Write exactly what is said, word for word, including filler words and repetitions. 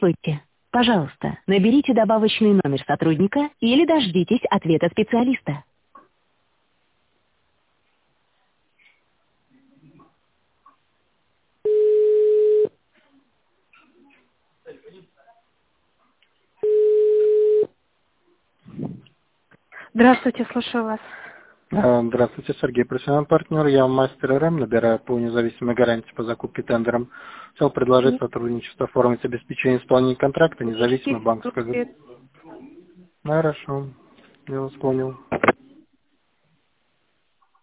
Здравствуйте. Пожалуйста, наберите добавочный номер сотрудника или дождитесь ответа специалиста. Здравствуйте, слушаю вас. А, Здравствуйте, Сергей, профессиональный партнер. Я мастер РМ, набираю по независимой гарантии по закупке тендером. Хотел предложить сотрудничество, оформить обеспечение исполнения контракта, независимой банковской. Хорошо, я вас понял.